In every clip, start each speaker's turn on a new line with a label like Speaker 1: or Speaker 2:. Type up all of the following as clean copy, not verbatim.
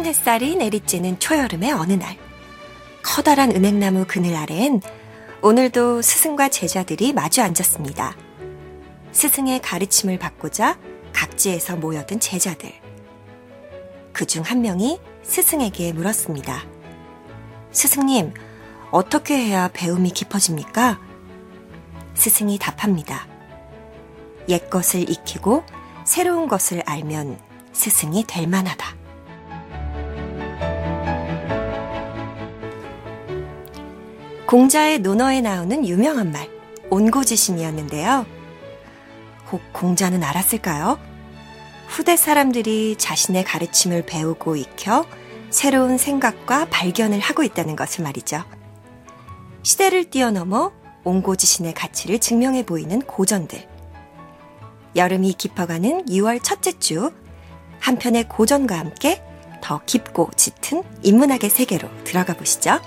Speaker 1: 햇살이 내리쬐는 초여름의 어느 날, 커다란 은행나무 그늘 아래엔 오늘도 스승과 제자들이 마주 앉았습니다. 스승의 가르침을 받고자 각지에서 모여든 제자들. 그중 한 명이 스승에게 물었습니다. 스승님, 어떻게 해야 배움이 깊어집니까? 스승이 답합니다. 옛 것을 익히고 새로운 것을 알면 스승이 될 만하다. 공자의 논어에 나오는 유명한 말, 온고지신이었는데요. 혹 공자는 알았을까요? 후대 사람들이 자신의 가르침을 배우고 익혀 새로운 생각과 발견을 하고 있다는 것을 말이죠. 시대를 뛰어넘어 온고지신의 가치를 증명해 보이는 고전들. 여름이 깊어가는 6월 첫째 주, 한편의 고전과 함께 더 깊고 짙은 인문학의 세계로 들어가 보시죠.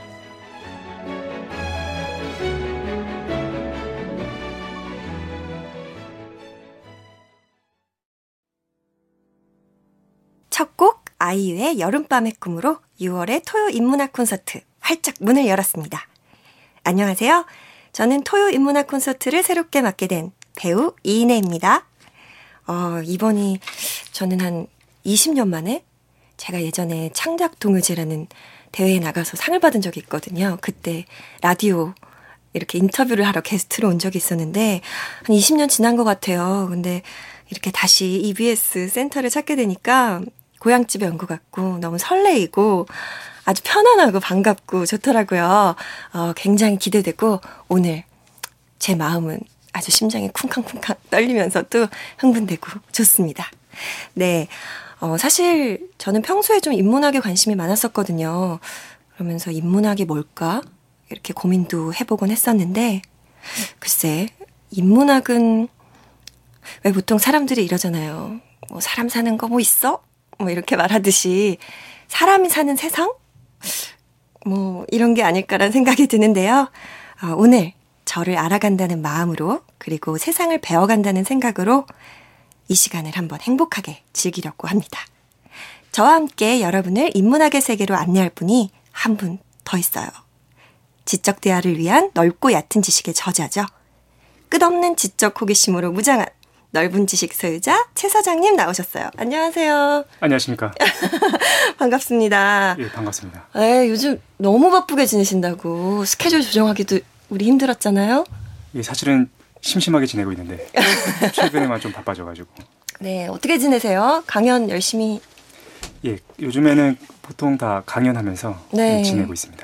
Speaker 1: 첫 곡 아이유의 여름밤의 꿈으로 6월의 토요 인문학 콘서트 활짝 문을 열었습니다. 안녕하세요. 저는 토요 인문학 콘서트를 새롭게 맡게 된 배우 이인혜입니다. 이번이 저는 한 20년 만에 제가 예전에 창작 동요제라는 대회에 나가서 상을 받은 적이 있거든요. 그때 라디오 이렇게 인터뷰를 하러 게스트로 온 적이 있었는데 한 20년 지난 것 같아요. 근데 이렇게 다시 EBS 센터를 찾게 되니까 고향집에 온 것 같고 너무 설레이고 아주 편안하고 반갑고 좋더라고요. 굉장히 기대되고 오늘 제 마음은 아주 심장이 쿵쾅쿵쾅 떨리면서도 흥분되고 좋습니다. 네, 사실 저는 평소에 좀 인문학에 관심이 많았었거든요. 그러면서 인문학이 뭘까? 이렇게 고민도 해보곤 했었는데 글쎄, 인문학은 왜 보통 사람들이 이러잖아요. 뭐 사람 사는 거 뭐 있어? 뭐 이렇게 말하듯이 사람이 사는 세상? 뭐 이런 게 아닐까라는 생각이 드는데요. 오늘 저를 알아간다는 마음으로 그리고 세상을 배워간다는 생각으로 이 시간을 한번 행복하게 즐기려고 합니다. 저와 함께 여러분을 인문학의 세계로 안내할 분이 한 분 더 있어요. 지적 대화를 위한 넓고 얕은 지식의 저자죠. 끝없는 지적 호기심으로 무장한 넓은 지식 소유자 최 사장님 나오셨어요. 안녕하세요.
Speaker 2: 안녕하십니까.
Speaker 1: 반갑습니다.
Speaker 2: 예, 반갑습니다.
Speaker 1: 요즘 너무 바쁘게 지내신다고 스케줄 조정하기도 우리 힘들었잖아요.
Speaker 2: 예, 사실은 심심하게 지내고 있는데 최근에만 좀 바빠져가지고.
Speaker 1: 네, 어떻게 지내세요? 강연 열심히.
Speaker 2: 예, 요즘에는 보통 다 강연하면서
Speaker 1: 네.
Speaker 2: 지내고 있습니다.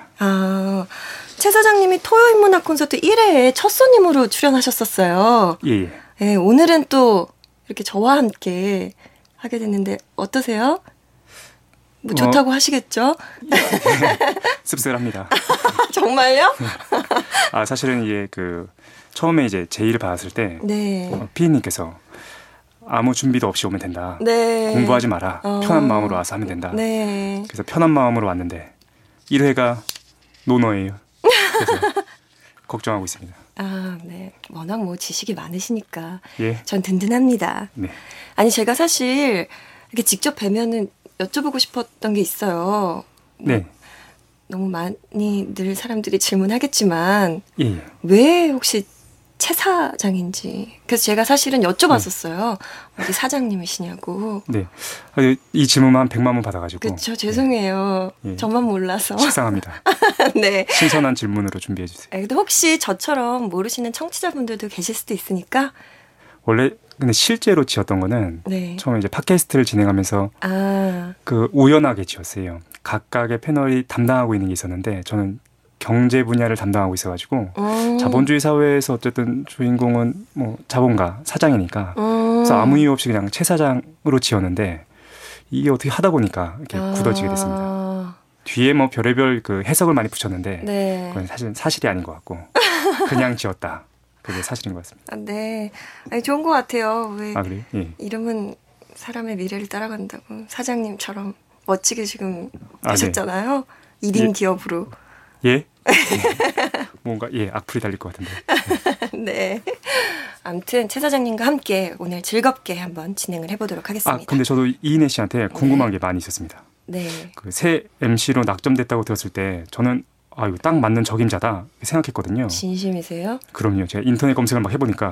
Speaker 1: 최 사장님이 토요인문학 콘서트 1회에 첫 손님으로 출연하셨었어요.
Speaker 2: 예.
Speaker 1: 네, 오늘은 또 이렇게 저와 함께 하게 됐는데 어떠세요? 뭐 좋다고 하시겠죠?
Speaker 2: 예, 씁쓸합니다.
Speaker 1: 정말요?
Speaker 2: 사실은 처음에 이제 제의를 받았을 때 피디님께서 아무 준비도 없이 오면 된다.
Speaker 1: 네.
Speaker 2: 공부하지 마라. 편한 마음으로 와서 하면 된다.
Speaker 1: 네.
Speaker 2: 그래서 편한 마음으로 왔는데 1회가 논어예요. 그래서 걱정하고 있습니다.
Speaker 1: 네. 워낙 뭐 지식이 많으시니까
Speaker 2: 예.
Speaker 1: 전 든든합니다.
Speaker 2: 네.
Speaker 1: 아니 제가 사실 이렇게 직접 뵈면은 여쭤보고 싶었던 게 있어요.
Speaker 2: 네.
Speaker 1: 너무 많이 늘 사람들이 질문하겠지만
Speaker 2: 예.
Speaker 1: 왜 혹시 최 사장인지. 그래서 제가 사실은 여쭤봤었어요. 어디 사장님이시냐고.
Speaker 2: 네. 이 질문만 100만 원 받아가지고.
Speaker 1: 그렇죠. 죄송해요.
Speaker 2: 예.
Speaker 1: 저만 몰라서.
Speaker 2: 식상합니다.
Speaker 1: 네.
Speaker 2: 신선한 질문으로 준비해 주세요.
Speaker 1: 근데 혹시 저처럼 모르시는 청취자분들도 계실 수도 있으니까.
Speaker 2: 원래 근데 실제로 지었던 거는 처음에 이제 팟캐스트를 진행하면서 우연하게 지었어요. 각각의 패널이 담당하고 있는 게 있었는데 저는 경제 분야를 담당하고 있어가지고 자본주의 사회에서 어쨌든 주인공은 뭐 자본가 사장이니까 그래서 아무 이유 없이 그냥 최 사장으로 지었는데 이게 어떻게 하다 보니까 이렇게 굳어지게 됐습니다. 뒤에 뭐 별의별 해석을 많이 붙였는데 그건 사실이 아닌 것 같고 그냥 지었다. 그게 사실인 것 같습니다.
Speaker 1: 네, 아니, 좋은 것 같아요. 왜
Speaker 2: 그래요? 예.
Speaker 1: 이름은 사람의 미래를 따라간다고 사장님처럼 멋지게 지금 하셨잖아요. 네. 1인 기업으로.
Speaker 2: 예? 뭔가 악플이 달릴 것 같은데.
Speaker 1: 네. 아무튼 최 사장님과 함께 오늘 즐겁게 한번 진행을 해보도록 하겠습니다.
Speaker 2: 근데 저도 이인혜 씨한테 궁금한 게 많이 있었습니다.
Speaker 1: 네.
Speaker 2: 그 새 MC로 낙점됐다고 들었을 때 저는 이거 딱 맞는 적임자다 생각했거든요.
Speaker 1: 진심이세요?
Speaker 2: 그럼요. 제가 인터넷 검색을 막 해보니까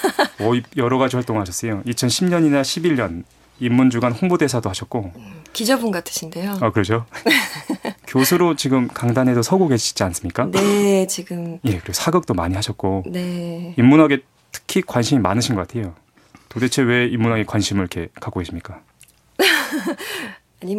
Speaker 2: 여러 가지 활동을 하셨어요. 2010년이나 11년 인문주간 홍보대사도 하셨고.
Speaker 1: 기자분 같으신데요.
Speaker 2: 그러죠. 교수로 지금 강단에도 서고 계시지 않습니까?
Speaker 1: 네, 지금.
Speaker 2: 예, 그리고 사극도 많이 하셨고.
Speaker 1: 네.
Speaker 2: 인문학에 특히 관심이 많으신 것 같아요. 도대체 왜 인문학에 관심을 이렇게 갖고 계십니까?
Speaker 1: 아니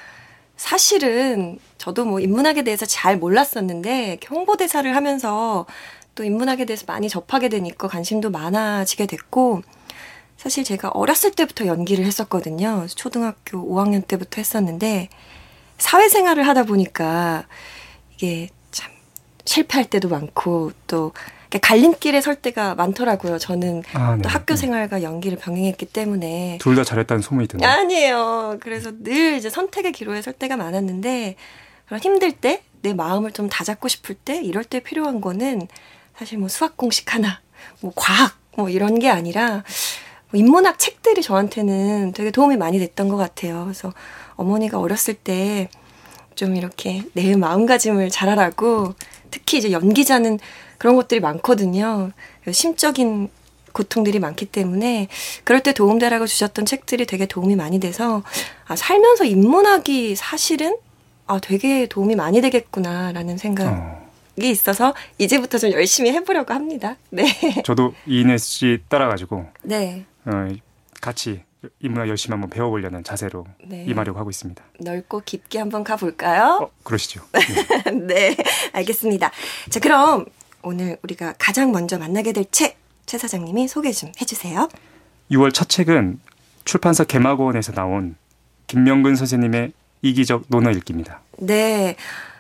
Speaker 1: 사실은 저도 인문학에 대해서 잘 몰랐었는데 홍보대사를 하면서 또 인문학에 대해서 많이 접하게 되니까 관심도 많아지게 됐고, 사실 제가 어렸을 때부터 연기를 했었거든요. 초등학교 5학년 때부터 했었는데 사회생활을 하다 보니까 이게 참 실패할 때도 많고 또 갈림길에 설 때가 많더라고요. 저는 또 학교 생활과 연기를 병행했기 때문에.
Speaker 2: 둘 다 잘했다는 소문이 드네요.
Speaker 1: 아니에요. 그래서 늘 이제 선택의 기로에 설 때가 많았는데, 그런 힘들 때, 내 마음을 좀 다잡고 싶을 때, 이럴 때 필요한 거는 사실 수학 공식 하나, 과학 이런 게 아니라 인문학 책들이 저한테는 되게 도움이 많이 됐던 것 같아요. 그래서 어머니가 어렸을 때 좀 이렇게 내 마음가짐을 잘하라고, 특히 이제 연기자는 그런 것들이 많거든요. 심적인 고통들이 많기 때문에 그럴 때 도움되라고 주셨던 책들이 되게 도움이 많이 돼서 살면서 인문학이 사실은 되게 도움이 많이 되겠구나라는 생각이 있어서 이제부터 좀 열심히 해보려고 합니다. 네.
Speaker 2: 저도 이인혜 씨 따라가지고
Speaker 1: 네.
Speaker 2: 같이 인문학 열심히 한번 배워보려는 자세로
Speaker 1: 네.
Speaker 2: 임하려고 하고 있습니다.
Speaker 1: 넓고 깊게 한번 가볼까요?
Speaker 2: 그러시죠.
Speaker 1: 네, 알겠습니다. 자, 그럼 오늘 우리가 가장 먼저 만나게 될 책, 최 사장님이 소개 좀 해주세요.
Speaker 2: 6월 첫 책은 출판사 개마고원에서 나온 김명근 선생님의 이기적 논어 읽기입니다.
Speaker 1: 네,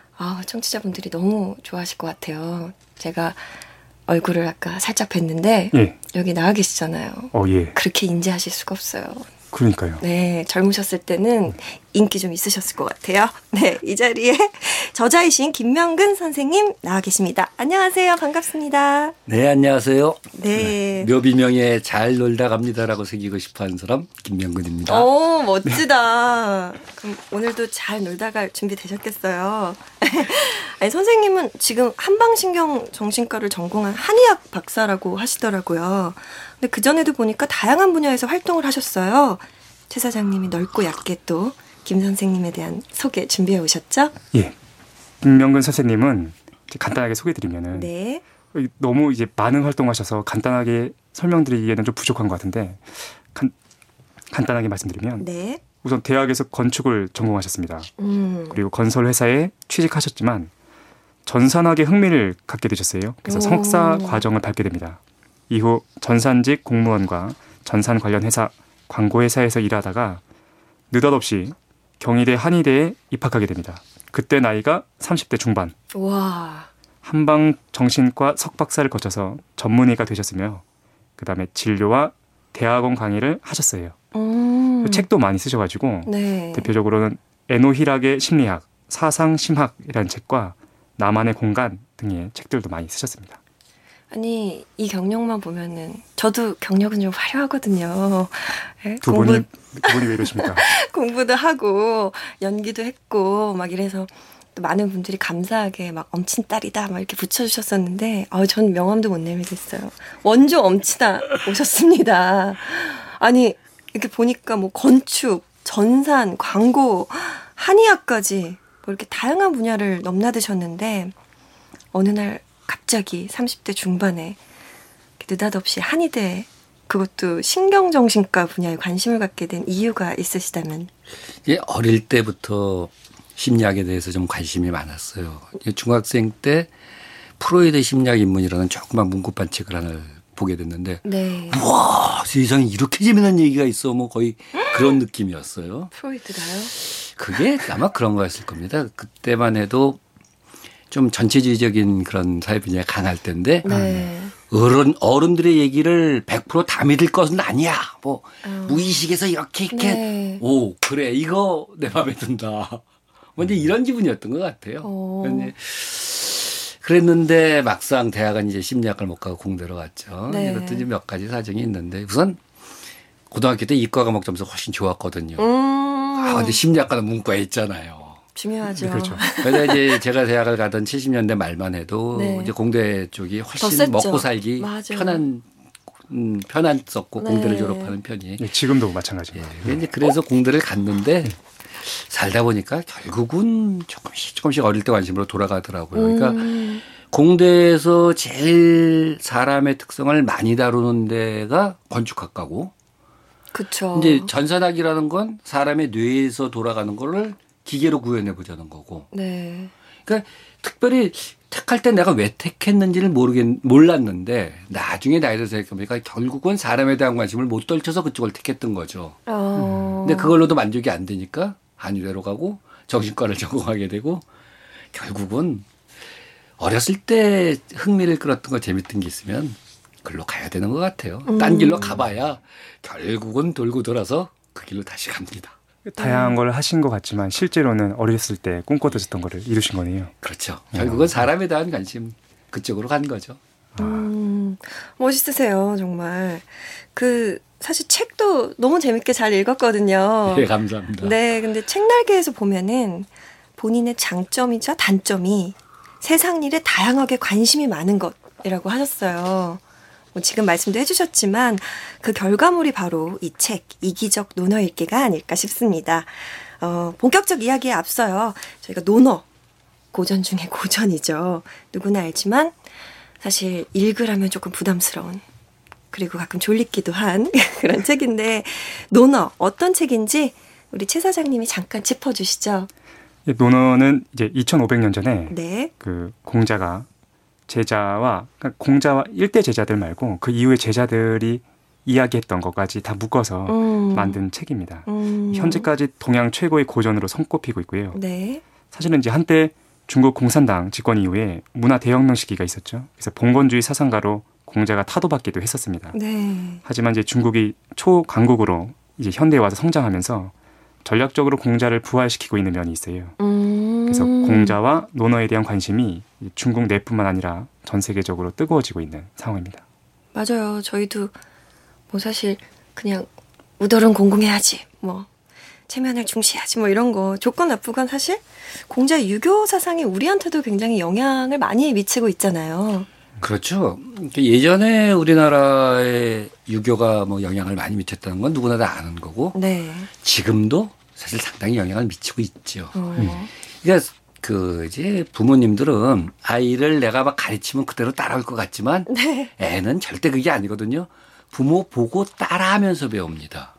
Speaker 1: 청취자분들이 너무 좋아하실 것 같아요. 제가 얼굴을 아까 살짝 뵀는데
Speaker 2: 예.
Speaker 1: 여기 나와 계시잖아요.
Speaker 2: 예.
Speaker 1: 그렇게 인지하실 수가 없어요.
Speaker 2: 그러니까요.
Speaker 1: 네, 젊으셨을 때는 인기 좀 있으셨을 것 같아요. 네, 이 자리에 저자이신 김명근 선생님 나와 계십니다. 안녕하세요. 반갑습니다.
Speaker 3: 네, 안녕하세요.
Speaker 1: 네.
Speaker 3: 묘비명예 잘 놀다 갑니다라고 새기고 싶어하는 사람 김명근입니다.
Speaker 1: 오, 멋지다. 그럼 오늘도 잘 놀다 갈 준비 되셨겠어요? 아니, 선생님은 지금 한방신경정신과를 전공한 한의학 박사라고 하시더라고요. 근데 그전에도 보니까 다양한 분야에서 활동을 하셨어요. 최 사장님이 넓고 얕게 또 김 선생님에 대한 소개 준비해 오셨죠?
Speaker 2: 예. 김명근 선생님은 간단하게 소개드리면은
Speaker 1: 네.
Speaker 2: 너무 이제 많은 활동하셔서 간단하게 설명드리기에는 좀 부족한 것 같은데 간단하게 말씀드리면
Speaker 1: 네.
Speaker 2: 우선 대학에서 건축을 전공하셨습니다. 그리고 건설 회사에 취직하셨지만 전산학에 흥미를 갖게 되셨어요. 그래서 석사 과정을 밟게 됩니다. 이후 전산직 공무원과 전산 관련 회사, 광고회사에서 일하다가 느닷없이 경희대 한의대에 입학하게 됩니다. 그때 나이가 30대 중반.
Speaker 1: 와.
Speaker 2: 한방정신과 석박사를 거쳐서 전문의가 되셨으며 그다음에 진료와 대학원 강의를 하셨어요. 책도 많이 쓰셔가지고
Speaker 1: 네.
Speaker 2: 대표적으로는 에노히락의 심리학, 사상심학이라는 책과 나만의 공간 등의 책들도 많이 쓰셨습니다.
Speaker 1: 아니, 이 경력만 보면은 저도 경력은 좀 화려하거든요. 네?
Speaker 2: 두 분이 왜 이러십니까?
Speaker 1: 공부도 하고 연기도 했고 막 이래서 또 많은 분들이 감사하게 막 엄친딸이다 막 이렇게 붙여주셨었는데 전 명함도 못 내밀겠어요. 원조 엄친아 오셨습니다. 아니 이렇게 보니까 건축, 전산, 광고, 한의학까지 이렇게 다양한 분야를 넘나드셨는데 어느 날 갑자기 30대 중반에 느닷없이 한의대, 그것도 신경정신과 분야에 관심을 갖게 된 이유가 있으시다면?
Speaker 3: 예, 어릴 때부터 심리학에 대해서 좀 관심이 많았어요. 중학생 때 프로이드 심리학 입문이라는 조그만 문구판 책을 하나 보게 됐는데
Speaker 1: 네.
Speaker 3: 우와, 세상에 이렇게 재미난 얘기가 있어. 거의 그런 느낌이었어요.
Speaker 1: 프로이드가요?
Speaker 3: 그게 아마 그런 거였을 겁니다. 그때만 해도 좀 전체주의적인 그런 사회 분야가 강할 때인데
Speaker 1: 네.
Speaker 3: 어른들의 얘기를 100% 다 믿을 것은 아니야. 무의식에서 이렇게
Speaker 1: 네.
Speaker 3: 오 그래 이거 내 마음에 든다. 이제 이런 기분이었던 것 같아요. 그랬는데 막상 대학은 이제 심리학을 못 가고 공대로 갔죠.
Speaker 1: 네.
Speaker 3: 이것도 이제 몇 가지 사정이 있는데 우선 고등학교 때 이과 과목 점수가 훨씬 좋았거든요. 근데 심리학과는 문과에 있잖아요.
Speaker 1: 중요하죠.
Speaker 2: 네, 그렇죠.
Speaker 3: 그래서 이제 제가 대학을 가던 70년대 말만 해도 네. 이제 공대 쪽이 훨씬 먹고 살기 편했었고 네. 공대를 졸업하는 편이.
Speaker 2: 네, 지금도 마찬가지입니다.
Speaker 3: 예, 이제 그래서 공대를 갔는데 살다 보니까 결국은 조금씩 어릴 때 관심으로 돌아가더라고요. 그러니까 공대에서 제일 사람의 특성을 많이 다루는 데가 건축학과고.
Speaker 1: 그렇죠.
Speaker 3: 이제 전산학이라는 건 사람의 뇌에서 돌아가는 거를 기계로 구현해 보자는 거고.
Speaker 1: 네.
Speaker 3: 그러니까 특별히 택할 때 내가 왜 택했는지를 몰랐는데 나중에 나이 들어서 생각해보니까 결국은 사람에 대한 관심을 못 떨쳐서 그쪽을 택했던 거죠. 근데 그걸로도 만족이 안 되니까 한의대로 가고 정신과를 전공하게 되고 결국은 어렸을 때 흥미를 끌었던 거 재밌던 게 있으면 글로 가야 되는 것 같아요. 딴 길로 가봐야 결국은 돌고 돌아서 그 길로 다시 갑니다.
Speaker 2: 다양한 걸 하신 것 같지만 실제로는 어렸을 때 꿈꿔드셨던 거를 이루신 거네요.
Speaker 3: 그렇죠. 결국은 사람에 대한 관심 그쪽으로 간 거죠.
Speaker 1: 멋있으세요, 정말. 사실 책도 너무 재밌게 잘 읽었거든요.
Speaker 3: 네, 감사합니다.
Speaker 1: 네, 근데 책날개에서 보면은 본인의 장점이자 단점이 세상 일에 다양하게 관심이 많은 것이라고 하셨어요. 지금 말씀도 해주셨지만 그 결과물이 바로 이 책 이기적 논어 읽기가 아닐까 싶습니다. 본격적 이야기에 앞서요. 저희가 논어, 고전 중에 고전이죠. 누구나 알지만 사실 읽으라면 조금 부담스러운 그리고 가끔 졸리기도 한 그런 책인데 논어 어떤 책인지 우리 최 사장님이 잠깐 짚어주시죠.
Speaker 2: 논어는 이제 2500년 전에
Speaker 1: 네.
Speaker 2: 그 공자가 제자와 그러니까 공자와 일대 제자들 말고 그 이후의 제자들이 이야기했던 것까지 다 묶어서 만든 책입니다. 현재까지 동양 최고의 고전으로 손꼽히고 있고요.
Speaker 1: 네.
Speaker 2: 사실은 이제 한때 중국 공산당 집권 이후에 문화 대혁명 시기가 있었죠. 그래서 봉건주의 사상가로 공자가 타도받기도 했었습니다.
Speaker 1: 네.
Speaker 2: 하지만 이제 중국이 초강국으로 이제 현대에 와서 성장하면서 전략적으로 공자를 부활시키고 있는 면이 있어요. 그래서 공자와 논어에 대한 관심이 중국 내뿐만 아니라 전 세계적으로 뜨거워지고 있는 상황입니다.
Speaker 1: 맞아요. 저희도 뭐 사실 그냥 우덜은 공공해야지, 뭐 체면을 중시해야지, 뭐 이런 거 조건 나쁘건 사실 공자 유교 사상이 우리한테도 굉장히 영향을 많이 미치고 있잖아요.
Speaker 3: 그렇죠. 예전에 우리나라의 유교가 뭐 영향을 많이 미쳤다는 건 누구나 다 아는 거고,
Speaker 1: 네.
Speaker 3: 지금도 사실 상당히 영향을 미치고 있죠. 그러니까 이제 부모님들은 아이를 내가 막 가르치면 그대로 따라올 것 같지만
Speaker 1: 네.
Speaker 3: 애는 절대 그게 아니거든요. 부모 보고 따라하면서 배웁니다.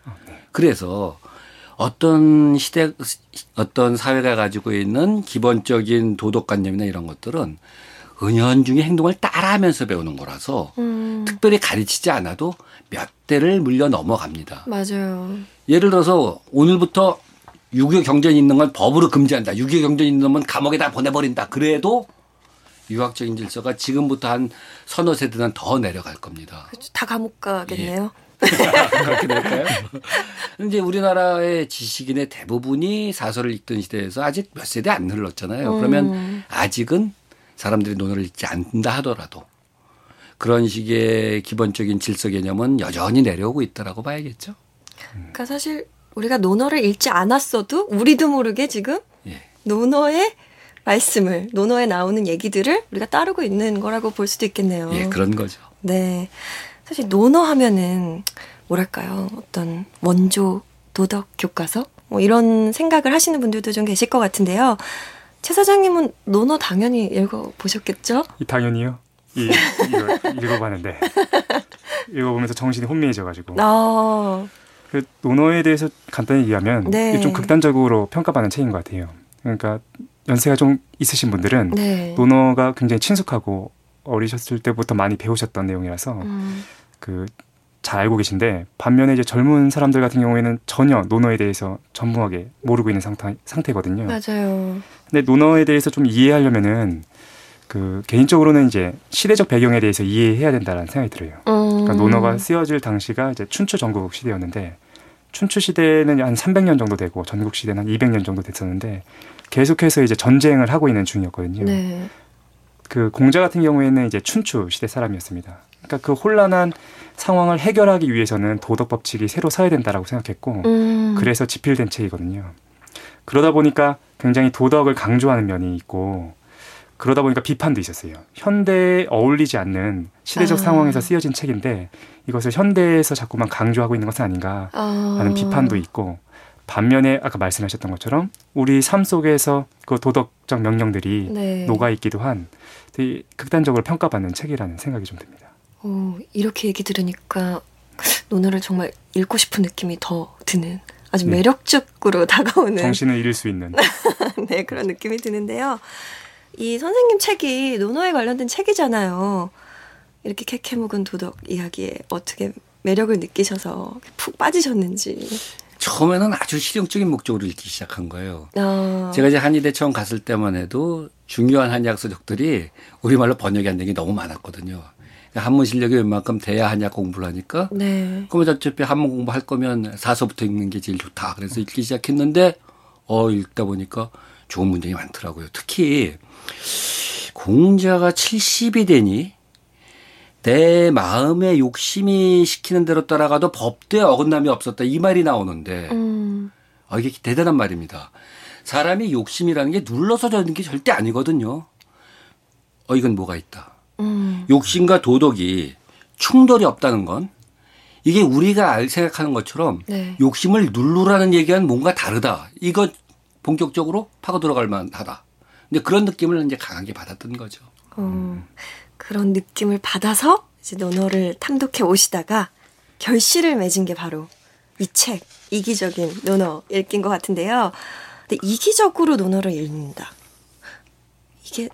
Speaker 3: 그래서 어떤 어떤 사회가 가지고 있는 기본적인 도덕관념이나 이런 것들은 은연중에 행동을 따라하면서 배우는 거라서 특별히 가르치지 않아도 몇 대를 물려 넘어갑니다.
Speaker 1: 맞아요.
Speaker 3: 예를 들어서 오늘부터 유교 경전이 있는 건 법으로 금지한다. 유교 경전이 있는 건 감옥에다 보내버린다. 그래도 유학적인 질서가 지금부터 한 서너 세대는 더 내려갈 겁니다.
Speaker 1: 그렇죠. 다 감옥 가겠네요.
Speaker 3: 예. 그렇게 될까요? 이제 우리나라의 지식인의 대부분이 사설을 읽던 시대에서 아직 몇 세대 안 흘렀잖아요. 그러면 아직은 사람들이 논어를 읽지 않는다 하더라도 그런 식의 기본적인 질서 개념은 여전히 내려오고 있다라고 봐야겠죠.
Speaker 1: 그러니까 사실 우리가 논어를 읽지 않았어도 우리도 모르게 지금 논어의 말씀을, 논어에 나오는 얘기들을 우리가 따르고 있는 거라고 볼 수도 있겠네요.
Speaker 3: 예, 그런 거죠.
Speaker 1: 네. 사실 논어 하면은 뭐랄까요. 어떤 원조 도덕 교과서? 뭐 이런 생각을 하시는 분들도 좀 계실 것 같은데요. 최 사장님은 논어 당연히 읽어보셨겠죠?
Speaker 2: 당연히요. 이거 읽어봤는데 읽어보면서 정신이 혼미해져가지고 그 논어에 대해서 간단히 얘기하면
Speaker 1: 네.
Speaker 2: 좀 극단적으로 평가받는 책인 것 같아요. 그러니까 연세가 좀 있으신 분들은
Speaker 1: 네.
Speaker 2: 논어가 굉장히 친숙하고 어리셨을 때부터 많이 배우셨던 내용이라서 잘 알고 계신데 반면에 이제 젊은 사람들 같은 경우에는 전혀 논어에 대해서 전무하게 모르고 있는 상태거든요.
Speaker 1: 맞아요.
Speaker 2: 근데 논어에 대해서 좀 이해하려면은 개인적으로는 이제 시대적 배경에 대해서 이해해야 된다는 생각이 들어요. 그러니까 논어가 쓰여질 당시가 이제 춘추 전국 시대였는데 춘추 시대는 한 300년 정도 되고 전국 시대는 한 200년 정도 됐었는데 계속해서 이제 전쟁을 하고 있는 중이었거든요.
Speaker 1: 네.
Speaker 2: 공자 같은 경우에는 이제 춘추 시대 사람이었습니다. 그러니까 그 혼란한 상황을 해결하기 위해서는 도덕 법칙이 새로 서야 된다라고 생각했고 그래서 집필된 책이거든요. 그러다 보니까 굉장히 도덕을 강조하는 면이 있고 그러다 보니까 비판도 있었어요. 현대에 어울리지 않는 시대적 상황에서 쓰여진 책인데 이것을 현대에서 자꾸만 강조하고 있는 것은 아닌가 하는 비판도 있고 반면에 아까 말씀하셨던 것처럼 우리 삶 속에서 그 도덕적 명령들이 네. 녹아있기도 한 되게 극단적으로 평가받는 책이라는 생각이 좀 듭니다.
Speaker 1: 이렇게 얘기 들으니까 논어를 정말 읽고 싶은 느낌이 더 드는 아주 매력적으로 다가오는
Speaker 2: 정신을 잃을 수 있는
Speaker 1: 네, 그런 느낌이 드는데요. 이 선생님 책이 논어에 관련된 책이잖아요. 이렇게 캐캐묵은 도덕 이야기에 어떻게 매력을 느끼셔서 푹 빠지셨는지.
Speaker 3: 처음에는 아주 실용적인 목적으로 읽기 시작한 거예요. 제가 이제 한의대 처음 갔을 때만 해도 중요한 한의학 서적들이 우리말로 번역이 안 된 게 너무 많았거든요. 한문 실력이 웬만큼 돼야 한의학 공부를 하니까. 네. 그러면 어차피 한문 공부할 거면 사서부터 읽는 게 제일 좋다. 그래서 읽기 시작했는데 읽다 보니까 좋은 문장이 많더라고요. 특히 공자가 70이 되니 내 마음의 욕심이 시키는 대로 따라가도 법도에 어긋남이 없었다. 이 말이 나오는데 이게 대단한 말입니다. 사람이 욕심이라는 게 눌러서 저는 게 절대 아니거든요. 이건 뭐가 있다. 욕심과 도덕이 충돌이 없다는 건 이게 우리가 생각하는 것처럼 네. 욕심을 누르라는 얘기와는 뭔가 다르다. 이거 본격적으로 파고 들어갈 만하다. 근데 그런 느낌을 이제 강하게 받았던 거죠.
Speaker 1: 그런 느낌을 받아서 이제 논어를 탐독해 오시다가 결실을 맺은 게 바로 이 책, 이기적인 논어 읽기인 것 같은데요. 근데 이기적으로 논어를 읽는다. 이게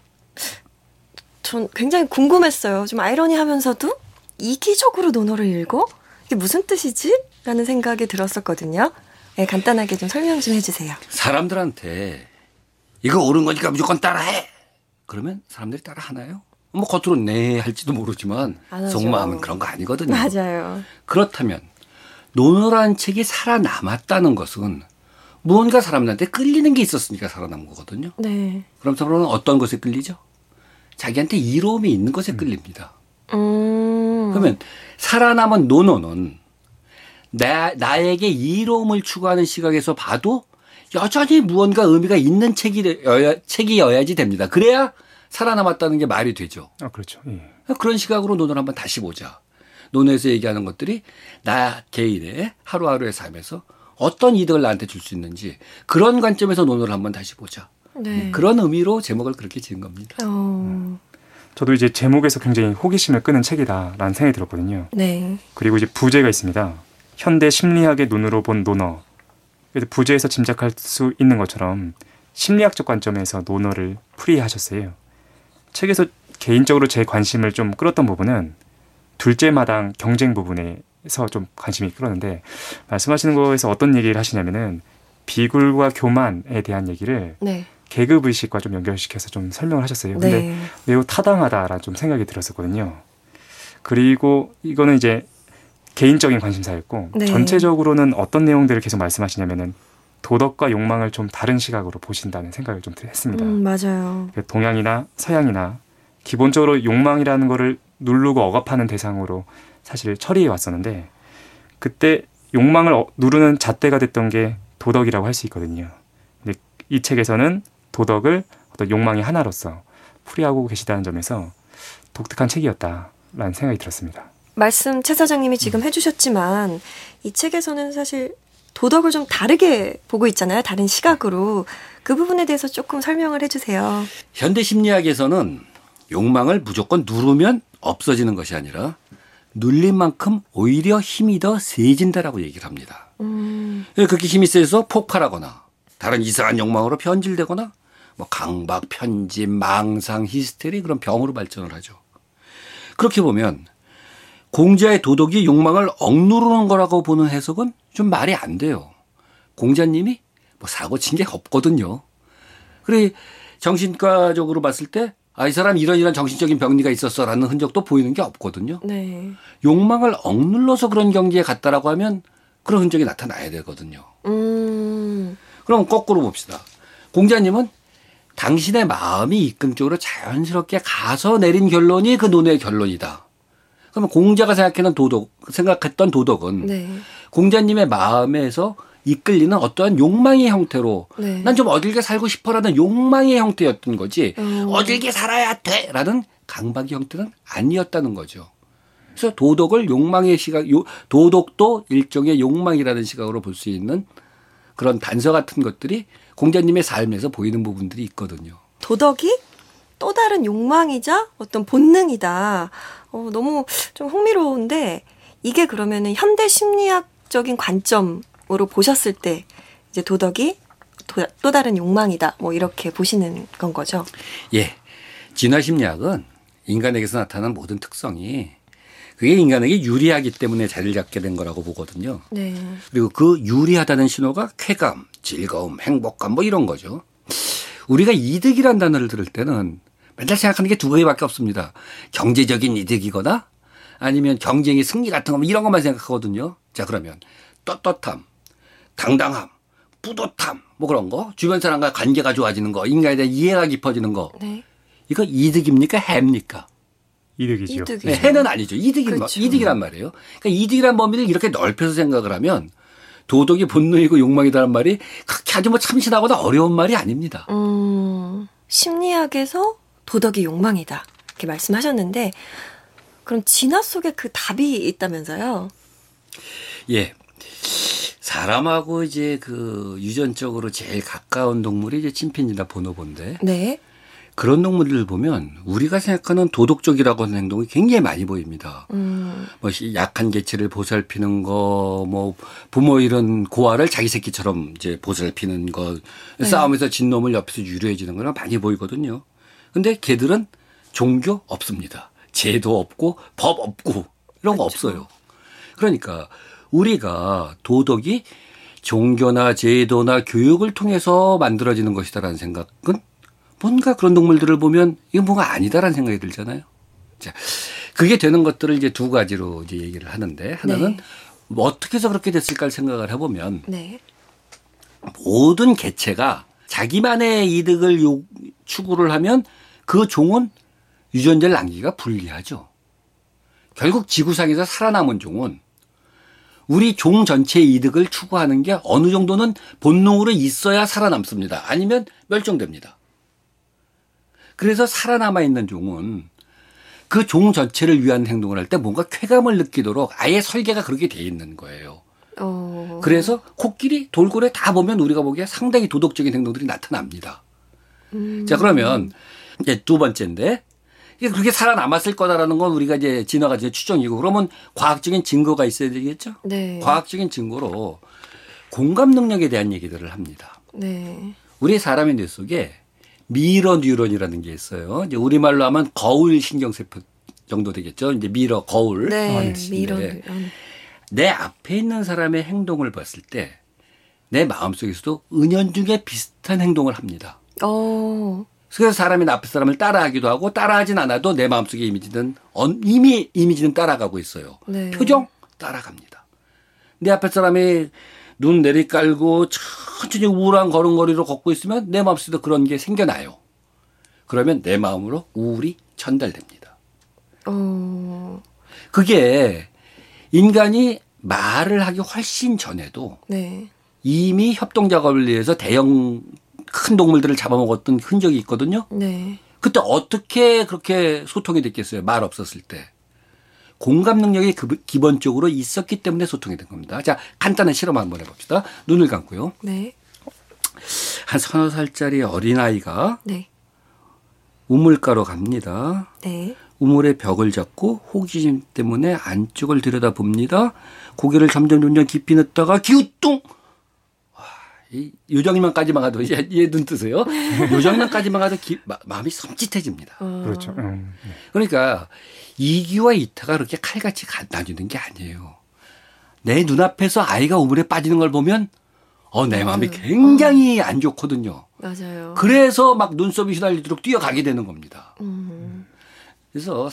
Speaker 1: 전 굉장히 궁금했어요. 좀 아이러니하면서도 이기적으로 논어를 읽어? 이게 무슨 뜻이지? 라는 생각이 들었었거든요. 네, 간단하게 좀 설명 좀 해주세요.
Speaker 3: 사람들한테 이거 옳은 거니까 무조건 따라해. 그러면 사람들이 따라하나요? 뭐 겉으로 네 할지도 모르지만 속마음은 그런 거 아니거든요.
Speaker 1: 맞아요.
Speaker 3: 그렇다면 논어라는 책이 살아남았다는 것은 무언가 사람들한테 끌리는 게 있었으니까 살아남은 거거든요. 네. 그럼 서로는 어떤 것에 끌리죠? 자기한테 이로움이 있는 것에 끌립니다. 그러면 살아남은 논어는 나에게 이로움을 추구하는 시각에서 봐도 여전히 무언가 의미가 있는 책이어야지 됩니다. 그래야 살아남았다는 게 말이 되죠.
Speaker 2: 그렇죠. 예.
Speaker 3: 그런 시각으로 논어를 한번 다시 보자. 논어에서 얘기하는 것들이 나 개인의 하루하루의 삶에서 어떤 이득을 나한테 줄 수 있는지 그런 관점에서 논어를 한번 다시 보자. 네. 그런 의미로 제목을 그렇게 지은 겁니다.
Speaker 2: 저도 이제 제목에서 굉장히 호기심을 끄는 책이다라는 생각이 들었거든요. 네. 그리고 이제 부제가 있습니다. 현대 심리학의 눈으로 본 논어. 그래서 부제에서 짐작할 수 있는 것처럼 심리학적 관점에서 논어를 풀이하셨어요. 책에서 개인적으로 제 관심을 좀 끌었던 부분은 둘째 마당 경쟁 부분에서 좀 관심이 끌었는데 말씀하시는 거에서 어떤 얘기를 하시냐면은 비굴과 교만에 대한 얘기를 네. 계급의식과 좀 연결시켜서 좀 설명을 하셨어요. 근데 네. 매우 타당하다라는 좀 생각이 들었었거든요. 그리고 이거는 이제 개인적인 관심사였고 네. 전체적으로는 어떤 내용들을 계속 말씀하시냐면은 도덕과 욕망을 좀 다른 시각으로 보신다는 생각을 좀 했습니다.
Speaker 1: 맞아요.
Speaker 2: 동양이나 서양이나 기본적으로 욕망이라는 거를 누르고 억압하는 대상으로 사실 처리해 왔었는데 그때 욕망을 누르는 잣대가 됐던 게 도덕이라고 할 수 있거든요. 근데 이 책에서는 도덕을 어떤 욕망의 하나로서 풀이하고 계시다는 점에서 독특한 책이었다라는 생각이 들었습니다.
Speaker 1: 말씀 최 사장님이 지금 해주셨지만 이 책에서는 사실 도덕을 좀 다르게 보고 있잖아요. 다른 시각으로. 그 부분에 대해서 조금 설명을 해주세요.
Speaker 3: 현대 심리학에서는 욕망을 무조건 누르면 없어지는 것이 아니라 눌린 만큼 오히려 힘이 더 세진다라고 얘기를 합니다. 그렇게 힘이 세서 폭발하거나 다른 이상한 욕망으로 변질되거나 뭐 강박, 편집, 망상, 히스테리 그런 병으로 발전을 하죠. 그렇게 보면 공자의 도덕이 욕망을 억누르는 거라고 보는 해석은 좀 말이 안 돼요. 공자님이 뭐 사고 친 게 없거든요. 그래 정신과적으로 봤을 때 이 사람 이런 정신적인 병리가 있었어라는 흔적도 보이는 게 없거든요. 네. 욕망을 억눌러서 그런 경지에 갔다라고 하면 그런 흔적이 나타나야 되거든요. 그럼 거꾸로 봅시다. 공자님은 당신의 마음이 이끈 쪽으로 자연스럽게 가서 내린 결론이 그 논의 결론이다. 그러면 공자가 생각했던 도덕은 네. 공자님의 마음에서 이끌리는 어떠한 욕망의 형태로 네. 난 좀 어딜게 살고 싶어라는 욕망의 형태였던 거지 어딜게 살아야 돼라는 강박의 형태는 아니었다는 거죠. 그래서 도덕을 욕망의 시각, 도덕도 일종의 욕망이라는 시각으로 볼 수 있는 그런 단서 같은 것들이 공자님의 삶에서 보이는 부분들이 있거든요.
Speaker 1: 도덕이 또 다른 욕망이자 어떤 본능이다. 너무 좀 흥미로운데 이게 그러면은 현대 심리학적인 관점으로 보셨을 때 이제 도덕이 또 다른 욕망이다. 뭐 이렇게 보시는 건 거죠.
Speaker 3: 예. 진화 심리학은 인간에게서 나타나는 모든 특성이 그게 인간에게 유리하기 때문에 자리를 잡게 된 거라고 보거든요. 네. 그리고 그 유리하다는 신호가 쾌감, 즐거움, 행복감 뭐 이런 거죠. 우리가 이득이란 단어를 들을 때는 맨날 생각하는 게 두 가지밖에 없습니다. 경제적인 이득이거나 아니면 경쟁의 승리 같은 거 이런 것만 생각하거든요. 자 그러면 떳떳함, 당당함, 뿌듯함 뭐 그런 거 주변 사람과 관계가 좋아지는 거 인간에 대한 이해가 깊어지는 거 네. 이거 이득입니까 해입니까?
Speaker 2: 이득이죠.
Speaker 3: 네, 해는 아니죠. 그렇죠. 이득이란 말이에요. 그러니까 이득이란 범위를 이렇게 넓혀서 생각을 하면 도덕이 본능이고 욕망이라는 말이 그렇게 아주 뭐 참신하거나 어려운 말이 아닙니다.
Speaker 1: 심리학에서 도덕이 욕망이다 이렇게 말씀하셨는데 그럼 진화 속에 그 답이 있다면서요?
Speaker 3: 예. 사람하고 이제 그 유전적으로 제일 가까운 동물이 이제 침팬지나 보노보인데. 네. 그런 동물들을 보면 우리가 생각하는 도덕적이라고 하는 행동이 굉장히 많이 보입니다. 뭐 약한 개체를 보살피는 거, 뭐 부모 이런 고아를 자기 새끼처럼 이제 보살피는 거, 네. 싸움에서 진 놈을 옆에서 유려해 주는 거나 많이 보이거든요. 근데 걔들은 종교 없습니다. 제도 없고 법 없고 이런 거 그렇죠. 없어요. 그러니까 우리가 도덕이 종교나 제도나 교육을 통해서 만들어지는 것이다라는 생각은 뭔가 그런 동물들을 보면 이거 뭐가 아니다라는 생각이 들잖아요. 자, 그게 되는 것들을 이제 두 가지로 이제 얘기를 하는데 하나는 네. 뭐 어떻게 해서 그렇게 됐을까를 생각을 해보면 네. 모든 개체가 자기만의 이득을 추구를 하면 그 종은 유전자를 남기기가 불리하죠. 결국 지구상에서 살아남은 종은 우리 종 전체의 이득을 추구하는 게 어느 정도는 본능으로 있어야 살아남습니다. 아니면 멸종됩니다. 그래서 살아남아 있는 종은 그 종 전체를 위한 행동을 할 때 뭔가 쾌감을 느끼도록 아예 설계가 그렇게 돼 있는 거예요. 그래서 코끼리, 돌고래 다 보면 우리가 보기에 상당히 도덕적인 행동들이 나타납니다. 자, 그러면 이제 두 번째인데 이게 그렇게 살아남았을 거다라는 건 우리가 이제 진화가 이제 추정이고 그러면 과학적인 증거가 있어야 되겠죠? 네. 과학적인 증거로 공감 능력에 대한 얘기들을 합니다. 네. 우리 사람의 뇌 속에 미러 뉴런이라는 게 있어요. 이제 우리말로 하면 거울 신경세포 정도 되겠죠. 이제 미러, 거울.
Speaker 1: 네, 미러 뉴런.
Speaker 3: 내 앞에 있는 사람의 행동을 봤을 때 내 마음속에서도 은연중에 비슷한 행동을 합니다. 그래서 사람이 앞에 사람을 따라하기도 하고 따라하진 않아도 내 마음속의 이미 이미지는 따라가고 있어요. 네. 표정 따라갑니다. 내 앞에 사람이 눈 내리깔고 천천히 우울한 걸음걸이로 걷고 있으면 내 마음속에도 그런 게 생겨나요. 그러면 내 마음으로 우울이 전달됩니다. 그게 인간이 말을 하기 훨씬 전에도 네. 이미 협동 작업을 위해서 대형 큰 동물들을 잡아먹었던 흔적이 있거든요. 네. 그때 어떻게 그렇게 소통이 됐겠어요? 말 없었을 때. 공감 능력이 기본적으로 있었기 때문에 소통이 된 겁니다. 자, 간단한 실험 한번 해봅시다. 눈을 감고요. 네. 한 서너 살짜리 어린아이가 네. 우물가로 갑니다. 네. 우물의 벽을 잡고 호기심 때문에 안쪽을 들여다봅니다. 고개를 점점 깊이 넣다가 기우뚱! 요 장면까지만 가도 얘 눈 뜨세요. 요 장면까지만 가도 마음이 섬찟해집니다.
Speaker 2: 그렇죠.
Speaker 3: 그러니까 이기와 이타가 그렇게 칼같이 나뉘는 게 아니에요. 내 눈앞에서 아이가 우물에 빠지는 걸 보면 내 마음이 굉장히 안 좋거든요.
Speaker 1: 맞아요.
Speaker 3: 그래서 막 눈썹이 휘날리도록 뛰어가게 되는 겁니다. 그래서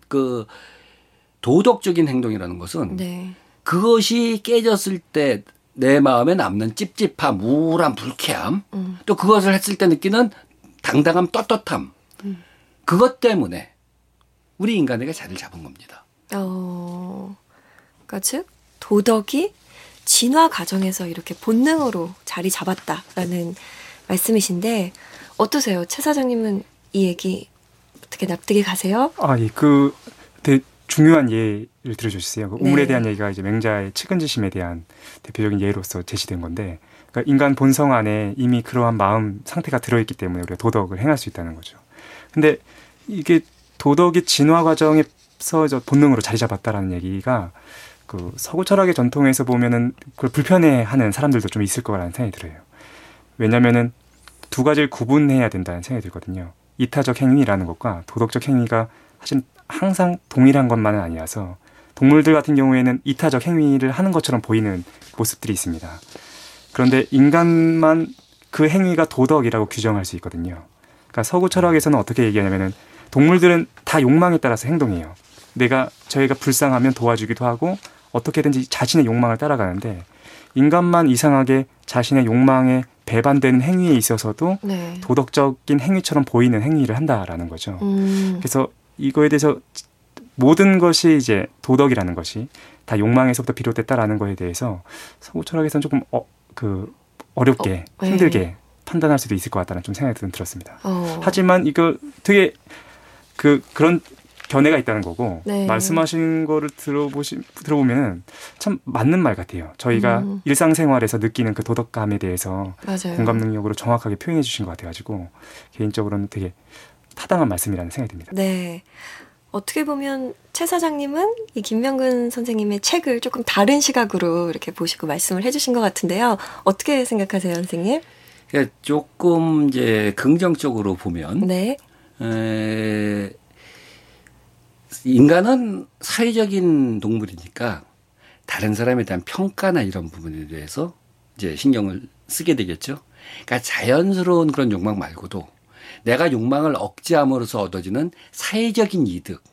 Speaker 3: 도덕적인 행동이라는 것은 네. 그것이 깨졌을 때 내 마음에 남는 찝찝함, 우울함, 불쾌함, 또 그것을 했을 때 느끼는 당당함, 떳떳함, 그것 때문에 우리 인간에게 자리를 잡은 겁니다.
Speaker 1: 그러니까 즉 도덕이 진화 과정에서 이렇게 본능으로 자리 잡았다라는 말씀이신데 어떠세요? 최 사장님은 이 얘기 어떻게 납득이 가세요?
Speaker 2: 예, 되게 중요한 예를 들어주셨어요. 그 우물에 대한 얘기가 이제 맹자의 측은지심에 대한 대표적인 예로서 제시된 건데, 그러니까 인간 본성 안에 이미 그러한 마음 상태가 들어있기 때문에 우리가 도덕을 행할 수 있다는 거죠. 근데 이게 도덕이 진화 과정에서 본능으로 자리 잡았다라는 얘기가 그 서구 철학의 전통에서 보면은 그걸 불편해하는 사람들도 좀 있을 거라는 생각이 들어요. 왜냐면은 두 가지를 구분해야 된다는 생각이 들거든요. 이타적 행위라는 것과 도덕적 행위가 사실 항상 동일한 것만은 아니라서 동물들 같은 경우에는 이타적 행위를 하는 것처럼 보이는 모습들이 있습니다. 그런데 인간만 그 행위가 도덕이라고 규정할 수 있거든요. 그러니까 서구 철학에서는 어떻게 얘기하냐면은 동물들은 다 욕망에 따라서 행동해요. 저희가 불쌍하면 도와주기도 하고 어떻게든지 자신의 욕망을 따라가는데 인간만 이상하게 자신의 욕망에 배반되는 행위에 있어서도 도덕적인 행위처럼 보이는 행위를 한다라는 거죠. 그래서 이거에 대해서 모든 것이 이제 도덕이라는 것이 다 욕망에서부터 비롯됐다라는 거에 대해서 서구 철학에서는 조금 어렵게 힘들게 판단할 수도 있을 것 같다는 좀 생각이 들었습니다. 하지만 이거 되게 그런 견해가 있다는 거고 말씀하신 거를 들어보면 참 맞는 말 같아요. 저희가 일상생활에서 느끼는 그 도덕감에 대해서 공감 능력으로 정확하게 표현해 주신 것 같아가지고 개인적으로는 되게 타당한 말씀이라는 생각이 듭니다.
Speaker 1: 네. 어떻게 보면 최 사장님은 이 김명근 선생님의 책을 조금 다른 시각으로 이렇게 보시고 말씀을 해주신 것 같은데요. 어떻게 생각하세요, 선생님?
Speaker 3: 조금 이제 긍정적으로 보면 인간은 사회적인 동물이니까 다른 사람에 대한 평가나 이런 부분에 대해서 이제 신경을 쓰게 되겠죠. 그러니까 자연스러운 그런 욕망 말고도 내가 욕망을 억제함으로써 얻어지는 사회적인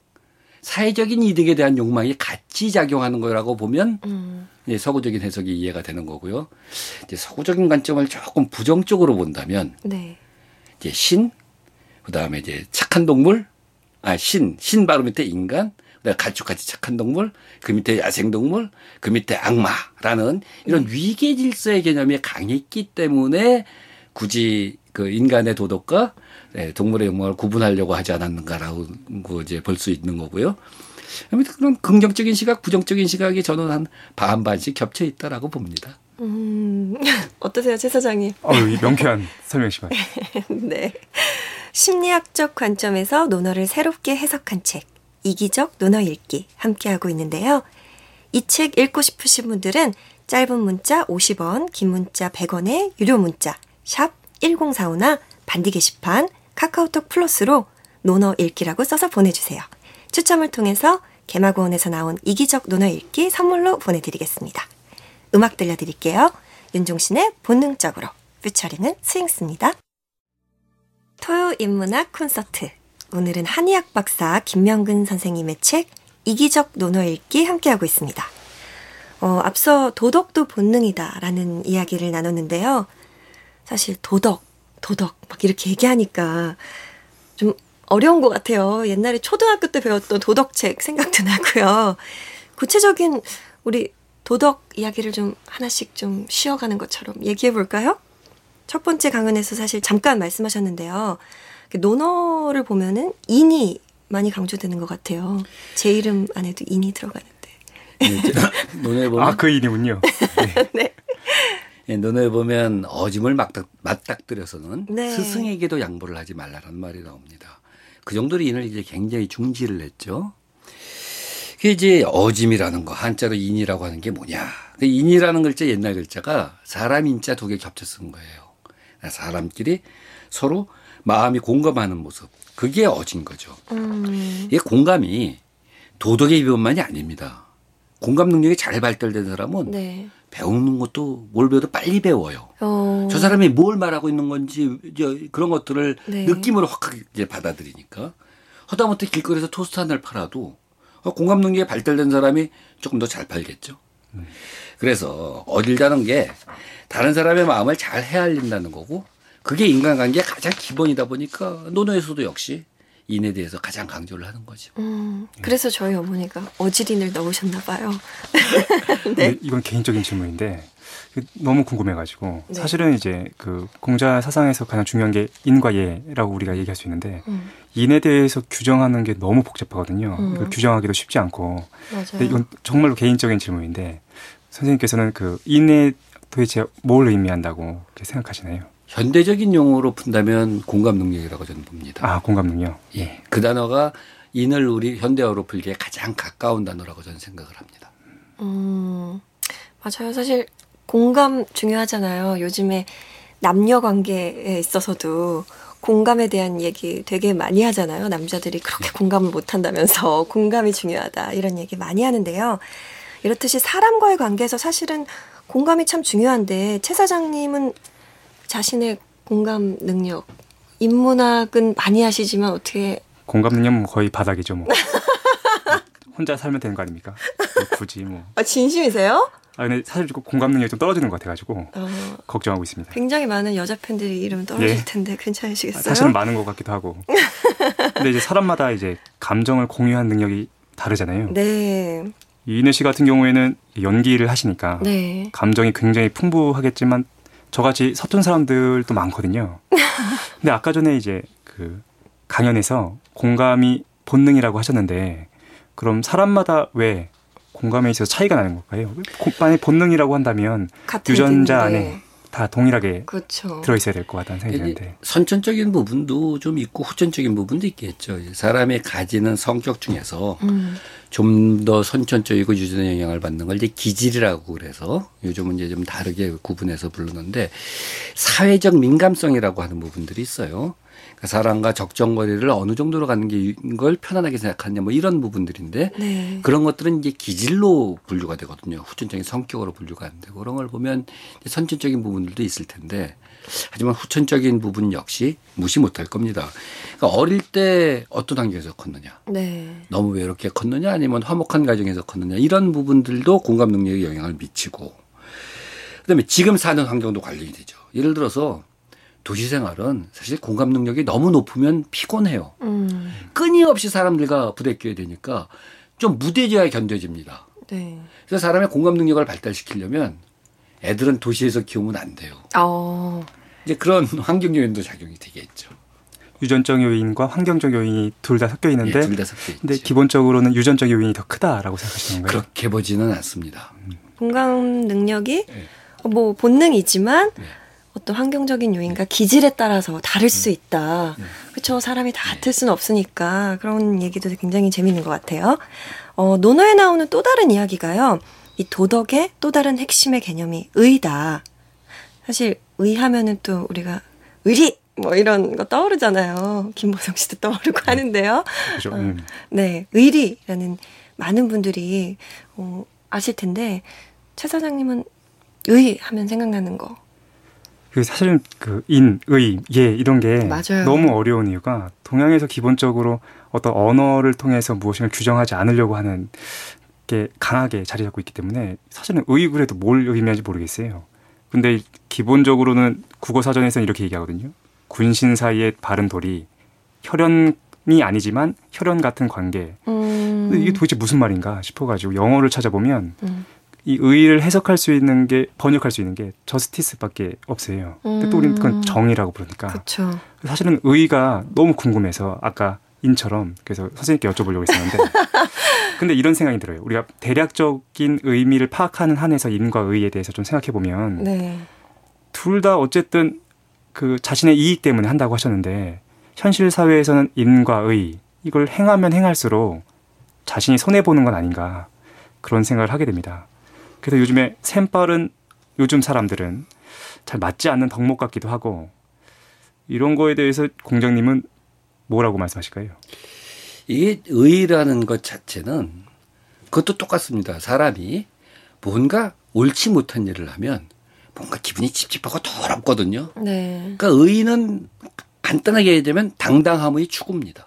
Speaker 3: 이득에 대한 욕망이 같이 작용하는 거라고 보면 이제 서구적인 해석이 이해가 되는 거고요. 이제 서구적인 관점을 조금 부정적으로 본다면 이제 그다음에 이제 착한 동물, 신 바로 밑에 인간, 가축같이 착한 동물, 그 밑에 야생동물, 그 밑에 악마라는 이런 위계 질서의 개념이 강했기 때문에 굳이 그 인간의 도덕과 동물의 욕망을 구분하려고 하지 않았는가라고 이제 볼 수 있는 거고요. 그런 긍정적인 시각, 부정적인 시각이 저는 한 반반씩 겹쳐 있다라고 봅니다.
Speaker 1: 어떠세요, 최 사장님?
Speaker 2: 명쾌한 설명 시간.
Speaker 1: 네. 심리학적 관점에서 논어를 새롭게 해석한 책, 이기적 논어 읽기 함께하고 있는데요. 이 책 읽고 싶으신 분들은 짧은 문자 50원, 긴 문자 100원의 유료 문자 샵 1045나 반디 게시판, 카카오톡 플러스로 논어 읽기라고 써서 보내주세요. 추첨을 통해서 개마고원에서 나온 이기적 논어 읽기 선물로 보내드리겠습니다. 음악 들려드릴게요. 윤종신의 본능적으로, 퓨처링은 스윙스입니다. 토요 인문학 콘서트. 오늘은 한의학 박사 김명근 선생님의 책 이기적 논어 읽기 함께하고 있습니다. 앞서 도덕도 본능이다라는 이야기를 나눴는데요. 사실 도덕 막 이렇게 얘기하니까 좀 어려운 것 같아요. 옛날에 초등학교 때 배웠던 도덕책 생각도 나고요. 구체적인 우리 도덕 이야기를 좀 하나씩 좀 쉬어가는 것처럼 얘기해 볼까요? 첫 번째 강연에서 사실 잠깐 말씀하셨는데요. 논어를 보면은 인이 많이 강조되는 것 같아요. 제 이름 안에도 인이 들어가는데.
Speaker 3: 논어에 보면
Speaker 2: 그 인이군요.
Speaker 1: 네.
Speaker 3: 논어에 보면 어짐을 맞닥뜨려서는 스승에게도 양보를 하지 말라는 말이 나옵니다. 그 정도로 인을 이제 굉장히 중시를 했죠. 그게 이제 어짐이라는 거, 한자로 인이라고 하는 게 뭐냐. 그 인이라는 글자, 옛날 글자가 사람 인자 두 개 겹쳐 쓴 거예요. 사람끼리 서로 마음이 공감하는 모습. 그게 어진 거죠. 이 공감이 도덕의 기본만이 아닙니다. 공감 능력이 잘 발달된 사람은 배우는 것도 뭘 배워도 빨리 배워요. 저 사람이 뭘 말하고 있는 건지 그런 것들을 느낌으로 확 이제 받아들이니까. 하다못해 길거리에서 토스트 하나를 팔아도 공감 능력이 발달된 사람이 조금 더 잘 팔겠죠. 그래서 어딜다는 게 다른 사람의 마음을 잘 헤아린다는 거고 그게 인간관계의 가장 기본이다 보니까 논어에서도 역시 인에 대해서 가장 강조를 하는 거죠.
Speaker 1: 그래서 저희 어머니가 어지린을 넣으셨나 봐요.
Speaker 2: 네. 이건 개인적인 질문인데 너무 궁금해가지고 네. 사실은 이제 그 공자 사상에서 가장 중요한 게 인과 예라고 우리가 얘기할 수 있는데 인에 대해서 규정하는 게 너무 복잡하거든요. 이걸 규정하기도 쉽지 않고. 근데 이건 정말로 개인적인 질문인데 선생님께서는 그 인에 도대체 뭘 의미한다고 그렇게 생각하시나요?
Speaker 3: 현대적인 용어로 푼다면 공감 능력이라고 저는 봅니다.
Speaker 2: 아, 공감 능력?
Speaker 3: 예. 그 단어가 인을 우리 현대어로 풀기에 가장 가까운 단어라고 저는 생각을 합니다.
Speaker 1: 맞아요. 사실 공감 중요하잖아요. 요즘에 남녀 관계에 있어서도 공감에 대한 얘기 되게 많이 하잖아요. 남자들이 그렇게 공감을 못 한다면서 공감이 중요하다 이런 얘기 많이 하는데요. 이렇듯이 사람과의 관계에서 사실은 공감이 참 중요한데 최 사장님은 자신의 공감 능력, 인문학은 많이 하시지만 어떻게
Speaker 2: 공감 능력은 거의 바닥이죠. 뭐. 혼자 살면 되는 거 아닙니까? 굳이 뭐.
Speaker 1: 아, 진심이세요?
Speaker 2: 아, 근데 사실 공감 능력이 좀 떨어지는 것 같아가지고 걱정하고 있습니다.
Speaker 1: 굉장히 많은 여자 팬들이 이름 떨어질 텐데 괜찮으시겠어요?
Speaker 2: 사실은 많은 것 같기도 하고. 근데 이제 사람마다 이제 감정을 공유한 능력이 다르잖아요.
Speaker 1: 네.
Speaker 2: 이인혜 씨 같은 경우에는 연기를 하시니까
Speaker 1: 네.
Speaker 2: 감정이 굉장히 풍부하겠지만 저같이 서툰 사람들도 많거든요. 근데 아까 전에 이제 그 강연에서 공감이 본능이라고 하셨는데 그럼 사람마다 왜 공감에 있어서 차이가 나는 걸까요? 만약 본능이라고 한다면 유전자 안에 다 동일하게 그렇죠. 들어있어야 될 것 같다는 생각이 드는데.
Speaker 3: 선천적인 부분도 좀 있고 후천적인 부분도 있겠죠. 사람이 가지는 성격 중에서 좀 더 선천적이고 유전의 영향을 받는 걸 이제 기질이라고 그래서 요즘은 이제 좀 다르게 구분해서 부르는데 사회적 민감성이라고 하는 부분들이 있어요. 그러니까 사람과 적정거리를 어느 정도로 가는 게 걸 편안하게 생각하느냐 뭐 이런 부분들인데 네. 그런 것들은 이제 기질로 분류가 되거든요. 후천적인 성격으로 분류가 안 되고 그런 걸 보면 선천적인 부분들도 있을 텐데 하지만 후천적인 부분 역시 무시 못할 겁니다. 그러니까 어릴 때 어떤 환경에서 컸느냐 네. 너무 외롭게 컸느냐 아니면 화목한 가정에서 컸느냐 이런 부분들도 공감 능력에 영향을 미치고 그다음에 지금 사는 환경도 관련이 되죠. 예를 들어서 도시 생활은 사실 공감 능력이 너무 높으면 피곤해요. 끊임없이 사람들과 부대껴야 되니까 좀 무뎌져야 견뎌집니다. 네. 그래서 사람의 공감 능력을 발달시키려면 애들은 도시에서 키우면 안 돼요. 이제 그런 환경 요인도 작용이 되겠죠.
Speaker 2: 유전적 요인과 환경적 요인이 둘 다 섞여 있는데,
Speaker 3: 둘 다 섞여 있죠.
Speaker 2: 근데 기본적으로는 유전적 요인이 더 크다라고 생각하시는 건가요?
Speaker 3: 그렇게 보지는 않습니다.
Speaker 1: 공감 능력이 네. 뭐 본능이지만. 네. 어떤 환경적인 요인과 기질에 따라서 다를 수 있다. 그렇죠. 사람이 다 같을 수는 없으니까 그런 얘기도 굉장히 재미있는 것 같아요. 논어에 나오는 또 다른 이야기가요. 이 도덕의 또 다른 핵심의 개념이 의다. 사실 의하면은 또 우리가 의리 뭐 이런 거 떠오르잖아요. 김보성 씨도 떠오르고 하는데요.
Speaker 2: 그렇죠.
Speaker 1: 네, 의리라는 많은 분들이 아실 텐데 최 사장님은 의 하면 생각나는 거.
Speaker 2: 사실은 그 인, 의, 예 이런 게
Speaker 1: 맞아요.
Speaker 2: 너무 어려운 이유가 동양에서 기본적으로 어떤 언어를 통해서 무엇인가 규정하지 않으려고 하는 게 강하게 자리 잡고 있기 때문에 사실은 의 그래도 뭘 의미하는지 모르겠어요. 근데 기본적으로는 국어사전에서는 이렇게 얘기하거든요. 군신 사이의 바른 도리, 혈연이 아니지만 혈연 같은 관계. 근데 이게 도대체 무슨 말인가 싶어가지고 영어를 찾아보면 이 의를 해석할 수 있는 게 번역할 수 있는 게 저스티스밖에 없어요. 근데 또 우리는 그건 정의라고 부르니까.
Speaker 1: 그쵸.
Speaker 2: 사실은 의가 너무 궁금해서 아까 인처럼 그래서 선생님께 여쭤보려고 했었는데 근데 이런 생각이 들어요. 우리가 대략적인 의미를 파악하는 한에서 인과 의에 대해서 좀 생각해 보면 네. 둘 다 어쨌든 그 자신의 이익 때문에 한다고 하셨는데 현실 사회에서는 인과 의 이걸 행하면 행할수록 자신이 손해 보는 건 아닌가 그런 생각을 하게 됩니다. 그래서 요즘에 샘빠른 요즘 사람들은 잘 맞지 않는 덕목 같기도 하고 이런 거에 대해서 공장님은 뭐라고 말씀하실까요?
Speaker 3: 이게 의라는 것 자체는 그것도 똑같습니다. 사람이 뭔가 옳지 못한 일을 하면 뭔가 기분이 찝찝하고 더럽거든요. 네. 그러니까 의는 간단하게 얘기하면 당당함의 추구입니다.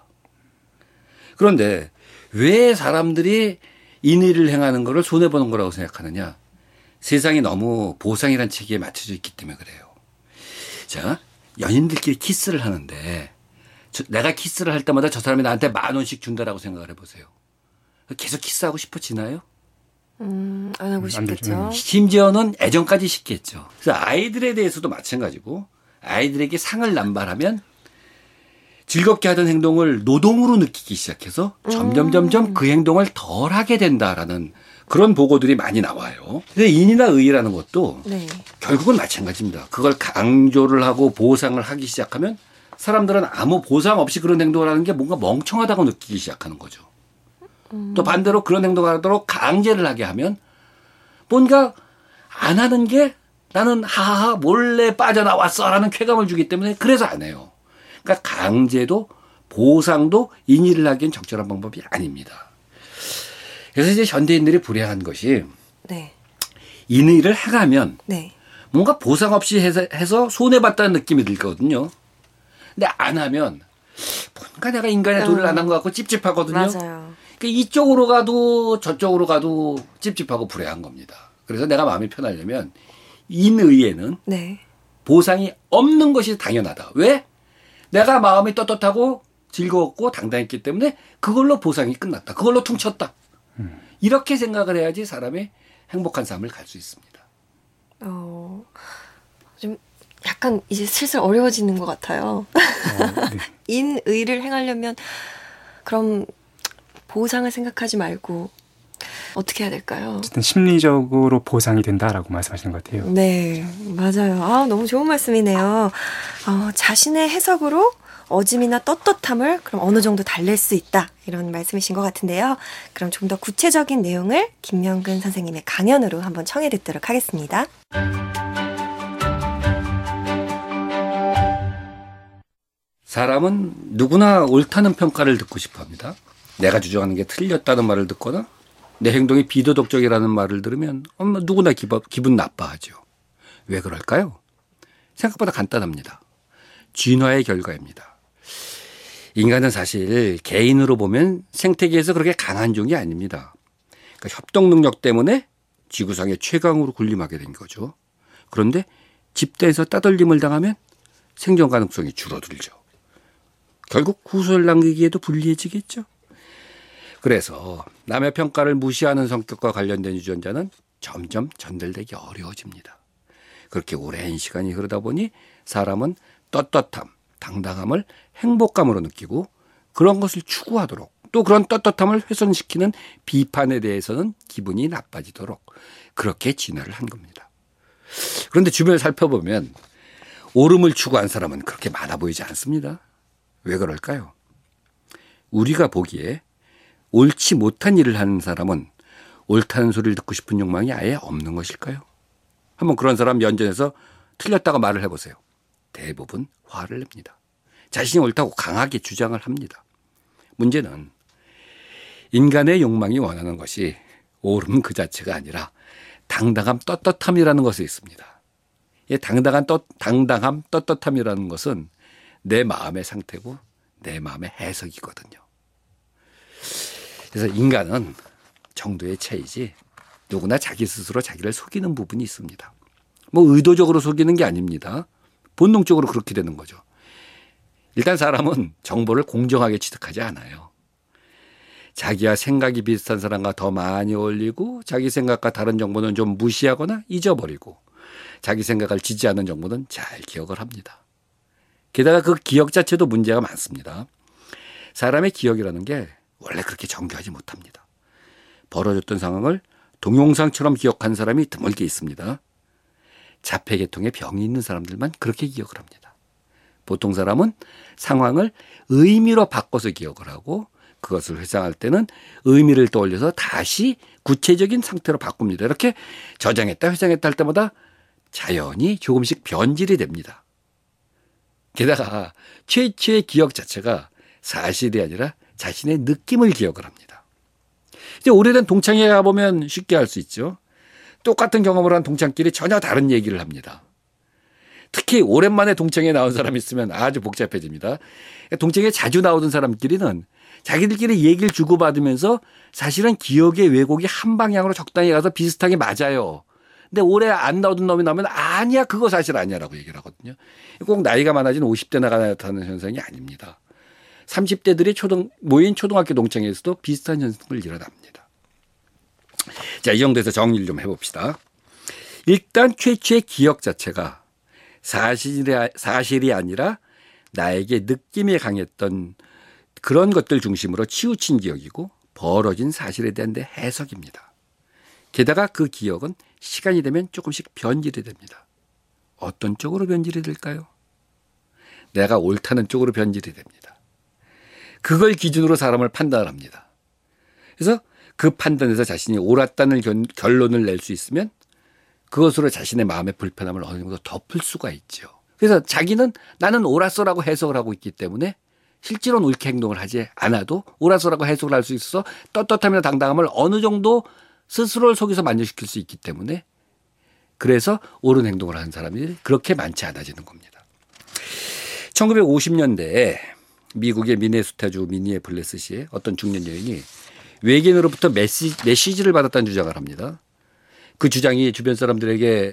Speaker 3: 그런데 왜 사람들이 인의를 행하는 거를 손해보는 거라고 생각하느냐. 세상이 너무 보상이라는 체계에 맞춰져 있기 때문에 그래요. 자, 연인들끼리 키스를 하는데 내가 키스를 할 때마다 저 사람이 나한테 10,000원씩 준다라고 생각을 해보세요. 계속 키스하고 싶어지나요?
Speaker 1: 안 하고 싶겠죠.
Speaker 3: 심지어는 애정까지 식겠죠. 그래서 아이들에 대해서도 마찬가지고 아이들에게 상을 남발하면 즐겁게 하던 행동을 노동으로 느끼기 시작해서 점점 그 행동을 덜 하게 된다라는 그런 보고들이 많이 나와요. 근데 인이나 의라는 것도 네. 결국은 마찬가지입니다. 그걸 강조를 하고 보상을 하기 시작하면 사람들은 아무 보상 없이 그런 행동을 하는 게 뭔가 멍청하다고 느끼기 시작하는 거죠. 또 반대로 그런 행동을 하도록 강제를 하게 하면 뭔가 안 하는 게 나는 하하하 몰래 빠져나왔어라는 쾌감을 주기 때문에 그래서 안 해요. 그러니까 강제도 보상도 인의를 하기엔 적절한 방법이 아닙니다. 그래서 이제 현대인들이 불행한 것이 네. 인의를 해가면 네. 뭔가 보상 없이 해서 손해봤다는 느낌이 들거든요. 근데 안 하면 뭔가 내가 인간의 돈을 안 한 것 같고 찝찝하거든요.
Speaker 1: 맞아요.
Speaker 3: 그러니까 이쪽으로 가도 저쪽으로 가도 찝찝하고 불행한 겁니다. 그래서 내가 마음이 편하려면 인의에는 네. 보상이 없는 것이 당연하다. 왜? 내가 마음이 떳떳하고 즐거웠고 당당했기 때문에 그걸로 보상이 끝났다. 그걸로 퉁쳤다. 이렇게 생각을 해야지 사람이 행복한 삶을 갈 수 있습니다.
Speaker 1: 좀 약간 이제 슬슬 어려워지는 것 같아요. 네. 인의를 행하려면 그럼 보상을 생각하지 말고 어떻게 해야 될까요?
Speaker 2: 어쨌든 심리적으로 보상이 된다라고 말씀하시는 것 같아요.
Speaker 1: 네, 맞아요. 너무 좋은 말씀이네요. 자신의 해석으로 어짐이나 떳떳함을 그럼 어느 정도 달랠 수 있다. 이런 말씀이신 것 같은데요. 그럼 좀 더 구체적인 내용을 김명근 선생님의 강연으로 한번 청해 듣도록 하겠습니다.
Speaker 3: 사람은 누구나 옳다는 평가를 듣고 싶어 합니다. 내가 주장하는 게 틀렸다는 말을 듣거나 내 행동이 비도덕적이라는 말을 들으면 누구나 기분 나빠하죠. 왜 그럴까요? 생각보다 간단합니다. 진화의 결과입니다. 인간은 사실 개인으로 보면 생태계에서 그렇게 강한 종이 아닙니다. 그러니까 협동 능력 때문에 지구상의 최강으로 군림하게 된 거죠. 그런데 집단에서 따돌림을 당하면 생존 가능성이 줄어들죠. 결국 후손을 남기기에도 불리해지겠죠. 그래서 남의 평가를 무시하는 성격과 관련된 유전자는 점점 전달되기 어려워집니다. 그렇게 오랜 시간이 흐르다 보니 사람은 떳떳함, 당당함을 행복감으로 느끼고 그런 것을 추구하도록 또 그런 떳떳함을 훼손시키는 비판에 대해서는 기분이 나빠지도록 그렇게 진화를 한 겁니다. 그런데 주변을 살펴보면 옳음을 추구한 사람은 그렇게 많아 보이지 않습니다. 왜 그럴까요? 우리가 보기에 옳지 못한 일을 하는 사람은 옳다는 소리를 듣고 싶은 욕망이 아예 없는 것일까요? 한번 그런 사람 면전에서 틀렸다고 말을 해보세요. 대부분 화를 냅니다. 자신이 옳다고 강하게 주장을 합니다. 문제는 인간의 욕망이 원하는 것이 옳음 그 자체가 아니라 당당함, 떳떳함이라는 것에 있습니다. 당당함, 떳떳함이라는 것은 내 마음의 상태고 내 마음의 해석이거든요. 그래서 인간은 정도의 차이지 누구나 자기 스스로 자기를 속이는 부분이 있습니다. 의도적으로 속이는 게 아닙니다. 본능적으로 그렇게 되는 거죠. 일단 사람은 정보를 공정하게 취득하지 않아요. 자기와 생각이 비슷한 사람과 더 많이 어울리고 자기 생각과 다른 정보는 좀 무시하거나 잊어버리고 자기 생각을 지지하는 정보는 잘 기억을 합니다. 게다가 그 기억 자체도 문제가 많습니다. 사람의 기억이라는 게 원래 그렇게 정교하지 못합니다. 벌어졌던 상황을 동영상처럼 기억한 사람이 드물게 있습니다. 자폐계통의 병이 있는 사람들만 그렇게 기억을 합니다. 보통 사람은 상황을 의미로 바꿔서 기억을 하고 그것을 회상할 때는 의미를 떠올려서 다시 구체적인 상태로 바꿉니다. 이렇게 저장했다 회상했다 할 때마다 자연히 조금씩 변질이 됩니다. 게다가 최초의 기억 자체가 사실이 아니라 자신의 느낌을 기억을 합니다. 이제 오래된 동창회에 가보면 쉽게 알 수 있죠. 똑같은 경험을 한 동창끼리 전혀 다른 얘기를 합니다. 특히 오랜만에 동창회에 나온 사람이 있으면 아주 복잡해집니다. 동창회에 자주 나오던 사람끼리는 자기들끼리 얘기를 주고받으면서 사실은 기억의 왜곡이 한 방향으로 적당히 가서 비슷하게 맞아요. 근데 오래 안 나오던 놈이 나오면 아니야 그거 사실 아니야 라고 얘기를 하거든요. 꼭 나이가 많아진 50대 나타나는 현상이 아닙니다. 30대들이 모인 초등학교 동창회에서도 비슷한 현상을 일어납니다. 자, 이 정도에서 정리를 좀 해봅시다. 일단 최초의 기억 자체가 사실이 아니라 나에게 느낌이 강했던 그런 것들 중심으로 치우친 기억이고 벌어진 사실에 대한 내 해석입니다. 게다가 그 기억은 시간이 되면 조금씩 변질이 됩니다. 어떤 쪽으로 변질이 될까요? 내가 옳다는 쪽으로 변질이 됩니다. 그걸 기준으로 사람을 판단합니다. 그래서 그 판단에서 자신이 옳았다는 결론을 낼 수 있으면 그것으로 자신의 마음의 불편함을 어느 정도 덮을 수가 있죠. 그래서 자기는 나는 옳았어라고 해석을 하고 있기 때문에 실제로는 옳게 행동을 하지 않아도 옳았어라고 해석을 할 수 있어서 떳떳함이나 당당함을 어느 정도 스스로를 속여서 만족시킬 수 있기 때문에 그래서 옳은 행동을 하는 사람이 그렇게 많지 않아지는 겁니다. 1950년대에 미국의 미네소타주 미니애폴리스시의 어떤 중년 여인이 외계인으로부터 메시지를 받았다는 주장을 합니다. 그 주장이 주변 사람들에게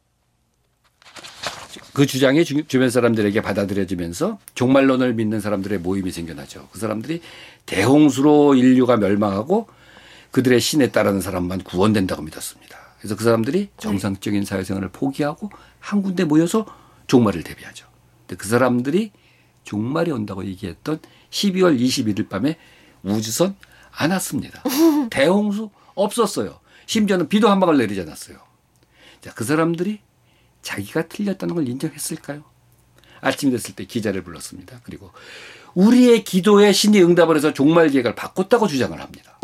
Speaker 3: 받아들여지면서 종말론을 믿는 사람들의 모임이 생겨나죠. 그 사람들이 대홍수로 인류가 멸망하고 그들의 신에 따르는 사람만 구원된다고 믿었습니다. 그래서 그 사람들이 정상적인 사회생활을 포기하고 한 군데 모여서 종말을 대비하죠. 근데 그 사람들이 종말이 온다고 얘기했던 12월 21일 밤에 우주선 안 왔습니다. 대홍수 없었어요. 심지어는 비도 한 방울 내리지 않았어요. 자, 그 사람들이 자기가 틀렸다는 걸 인정했을까요? 아침이 됐을 때 기자를 불렀습니다. 그리고 우리의 기도에 신이 응답을 해서 종말 계획을 바꿨다고 주장을 합니다.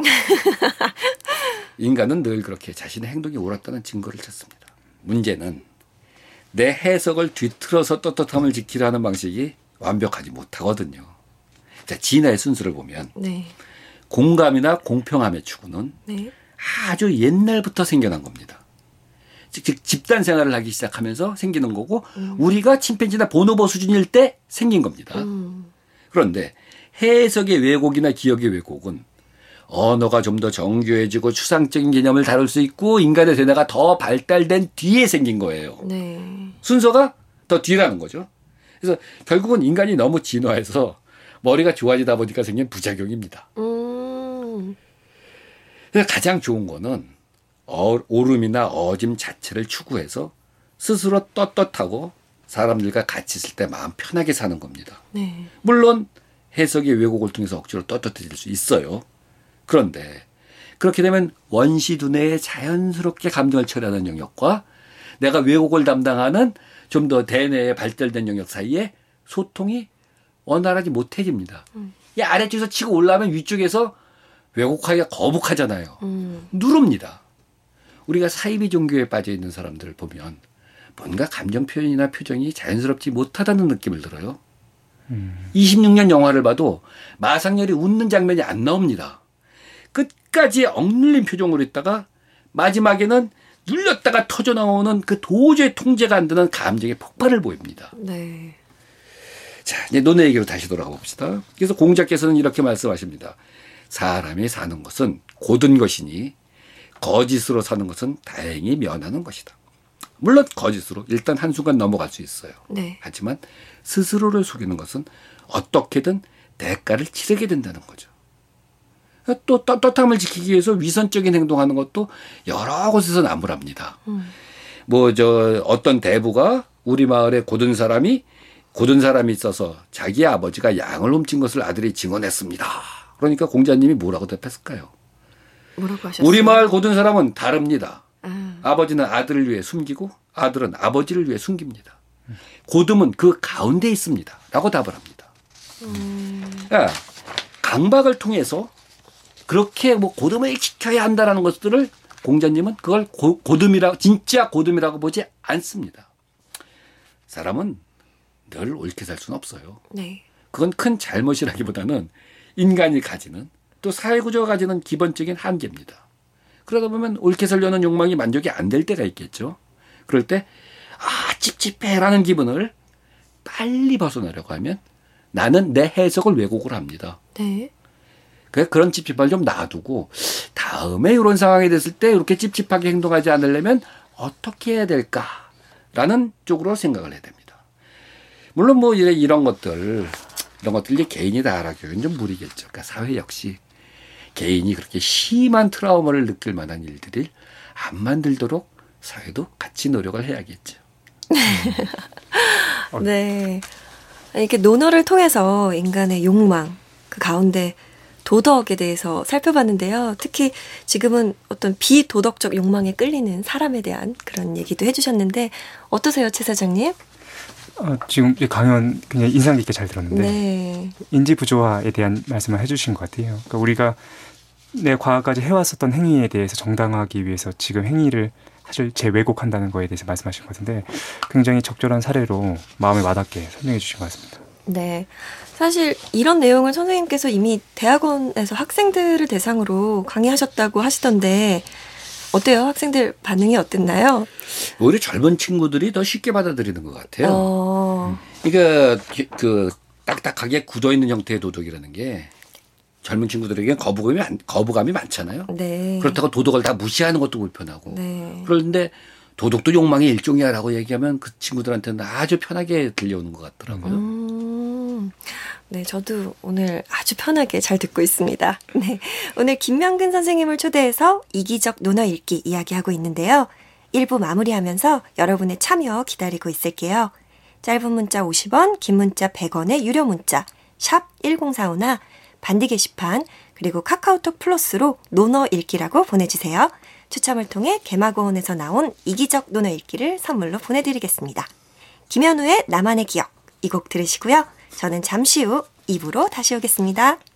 Speaker 3: 인간은 늘 그렇게 자신의 행동이 옳았다는 증거를 찾습니다. 문제는 내 해석을 뒤틀어서 떳떳함을 지키려 하는 방식이 완벽하지 못하거든요. 자, 진화의 순서를 보면 공감이나 공평함의 추구는 아주 옛날부터 생겨난 겁니다. 즉 집단 생활을 하기 시작하면서 생기는 거고 우리가 침팬지나 보노보 수준일 때 생긴 겁니다. 그런데 해석의 왜곡이나 기억의 왜곡은 언어가 좀 더 정교해지고 추상적인 개념을 다룰 수 있고 인간의 대뇌가 더 발달된 뒤에 생긴 거예요. 순서가 더 뒤라는 거죠. 그래서 결국은 인간이 너무 진화해서 머리가 좋아지다 보니까 생긴 부작용입니다. 그래서 가장 좋은 거는 옳음이나 어짐 자체를 추구해서 스스로 떳떳하고 사람들과 같이 있을 때 마음 편하게 사는 겁니다. 물론 해석의 왜곡을 통해서 억지로 떳떳해질 수 있어요. 그런데 그렇게 되면 원시 두뇌에 자연스럽게 감정을 처리하는 영역과 내가 왜곡을 담당하는 좀 더 대뇌에 발달된 영역 사이에 소통이 원활하지 못해집니다. 이 아래쪽에서 치고 올라오면 위쪽에서 왜곡하기가 거북하잖아요. 누릅니다. 우리가 사이비 종교에 빠져 있는 사람들을 보면 뭔가 감정 표현이나 표정이 자연스럽지 못하다는 느낌을 들어요. 26년 영화를 봐도 마상열이 웃는 장면이 안 나옵니다. 끝까지 억눌린 표정으로 있다가 마지막에는 눌렸다가 터져나오는 그 도저히 통제가 안 되는 감정의 폭발을 보입니다. 자, 이제 논의 얘기로 다시 돌아가 봅시다. 그래서 공자께서는 이렇게 말씀하십니다. 사람이 사는 것은 고든 것이니 거짓으로 사는 것은 다행히 면하는 것이다. 물론 거짓으로 일단 한순간 넘어갈 수 있어요. 하지만 스스로를 속이는 것은 어떻게든 대가를 치르게 된다는 거죠. 또 떳떳함을 지키기 위해서 위선적인 행동하는 것도 여러 곳에서 나무랍니다. 어떤 대부가 우리 마을에 고든 사람이 있어서 자기 아버지가 양을 훔친 것을 아들이 증언했습니다. 그러니까 공자님이 뭐라고 대답했을까요?
Speaker 1: 뭐라고 하셨어요?
Speaker 3: 우리 마을 고든 사람은 다릅니다. 아버지는 아들을 위해 숨기고 아들은 아버지를 위해 숨깁니다. 고듬은 그 가운데 있습니다. 라고 답을 합니다. 강박을 통해서 그렇게 고듬을 지켜야 한다는 것들을 공자님은 그걸 진짜 고듬이라고 보지 않습니다. 사람은 늘 옳게 살 수는 없어요. 그건 큰 잘못이라기보다는 인간이 가지는 또 사회구조가 가지는 기본적인 한계입니다. 그러다 보면 옳게 살려는 욕망이 만족이 안 될 때가 있겠죠. 그럴 때 찝찝해라는 기분을 빨리 벗어나려고 하면 나는 내 해석을 왜곡을 합니다. 그런 찝찝함을 좀 놔두고 다음에 이런 상황이 됐을 때 이렇게 찝찝하게 행동하지 않으려면 어떻게 해야 될까라는 쪽으로 생각을 해야 됩니다. 물론 이런 것들 이런 것들이 개인이 다 알아교육은 좀 무리겠죠. 그러니까 사회 역시 개인이 그렇게 심한 트라우마를 느낄 만한 일들을 안 만들도록 사회도 같이 노력을 해야겠죠.
Speaker 1: 네. 이렇게 논어를 통해서 인간의 욕망, 그 가운데 도덕에 대해서 살펴봤는데요. 특히 지금은 어떤 비도덕적 욕망에 끌리는 사람에 대한 그런 얘기도 해주셨는데 어떠세요, 최 사장님?
Speaker 2: 지금 강연 굉장히 인상 깊게 잘 들었는데 네. 인지 부조화에 대한 말씀을 해주신 것 같아요. 그러니까 우리가 내 과거까지 해왔었던 행위에 대해서 정당화하기 위해서 지금 행위를 사실 재왜곡한다는 거에 대해서 말씀하신 것 같은데 굉장히 적절한 사례로 마음에 와닿게 설명해 주신 것 같습니다.
Speaker 1: 네. 사실 이런 내용을 선생님께서 이미 대학원에서 학생들을 대상으로 강의하셨다고 하시던데 어때요? 학생들 반응이 어땠나요?
Speaker 3: 오히려 젊은 친구들이 더 쉽게 받아들이는 것 같아요. 그러니까 그 딱딱하게 굳어있는 형태의 도덕이라는 게 젊은 친구들에게 거부감이 많잖아요. 네. 그렇다고 도덕을 다 무시하는 것도 불편하고. 네. 그런데 도덕도 욕망의 일종이야라고 얘기하면 그 친구들한테는 아주 편하게 들려오는 것 같더라고요.
Speaker 1: 네, 저도 오늘 아주 편하게 잘 듣고 있습니다. 네, 오늘 김명근 선생님을 초대해서 이기적 논어 읽기 이야기하고 있는데요. 1부 마무리하면서 여러분의 참여 기다리고 있을게요. 짧은 문자 50원, 긴 문자 100원의 유료 문자 샵 1045나 반디 게시판 그리고 카카오톡 플러스로 논어 읽기라고 보내주세요. 추첨을 통해 개마고원에서 나온 이기적 논어 읽기를 선물로 보내드리겠습니다. 김현우의 나만의 기억 이 곡 들으시고요. 저는 잠시 후 2부로 다시 오겠습니다.